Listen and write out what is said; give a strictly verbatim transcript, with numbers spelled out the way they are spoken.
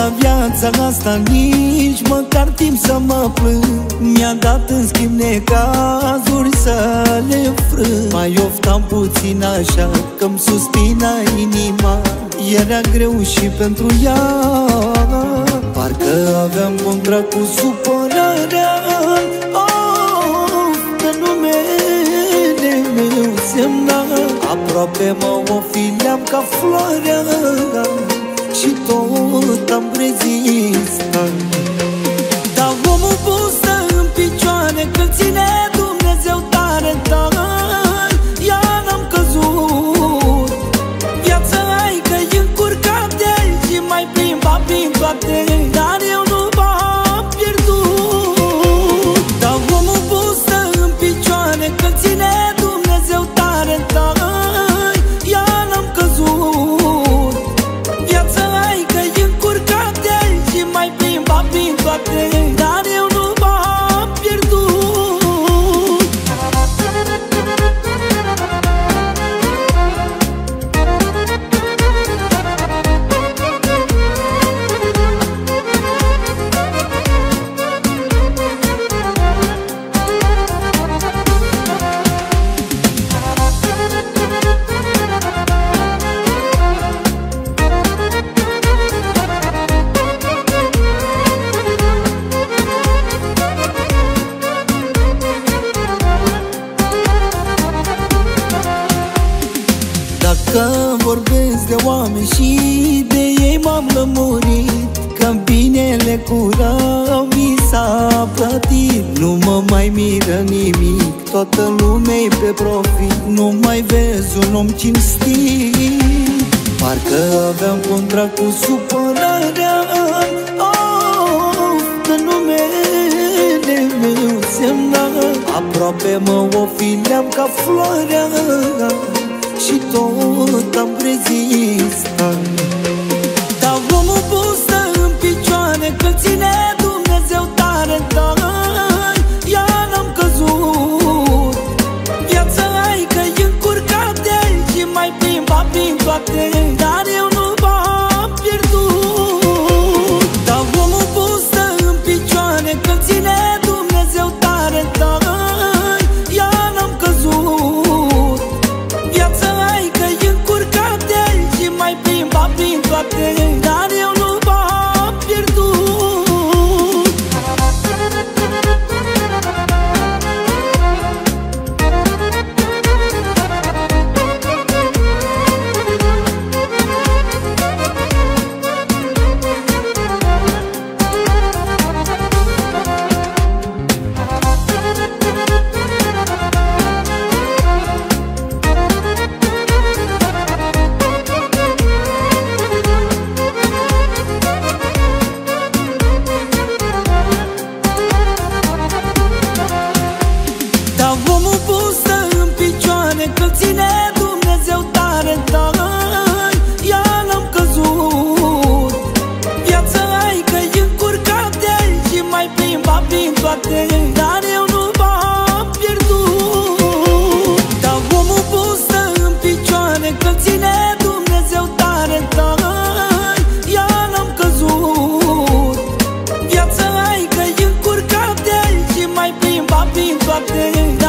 la viața asta nici măcar timp să mă plâng. Mi-a dat în schimb necazuri să le frâng. Mai oftam puțin așa că-mi suspina inima. Era greu și pentru ea, parcă aveam contract cu supărarea. Oh, pe numele meu semna, aproape mă ofileam ca floarea. Și tot am rezistat. Dar omul bun stă în picioare, că ține Dumnezeu tare, tare. Ia n-am căzut. Viața ai că-i încurcate și mai plimba prin toate, dar eu nu m-am pierdut. Dar omul bun stă în picioare, că ține Dumnezeu tare, tare. Ia n-am căzut. Viața ai că-i încurcate și mai plimba prin toate, dar eu nu m-am pierdut. Dacă vorbesc de oameni și de ei m-am lămurit, că binele cu rău mi s-a plătit. Nu mă mai miră nimic, toată lumea-i pe profit. Nu mai vezi un om cinstit, parcă aveam contract cu supărarea. Oh, pe numele meu semna, aproape mă ofileam ca floarea. Și tot am rezistat. Dar omul bun stă în picioare, că ține Dumnezeu tare, tare. Ia n-am căzut. Viața ai că-i încurcate și mai plimba prin toate, dar eu nu m-am pierdut. Dar omul bun stă în picioare, că ține Dumnezeu tare, tare. Ia n-am căzut. Viața ai că-i încurcate și mai plimba prin toate, dar eu nu m-am pierdut. Că ține Dumnezeu tare, tare. Ia n-am căzut. Viața ai că-i încurcate și mai plimba prin toate, dar eu nu m-am pierdut. Dar omul bun stă în picioare, că ține Dumnezeu tare, tare. Ia n-am căzut. Viața ai că-i încurcate și mai plimba prin toate,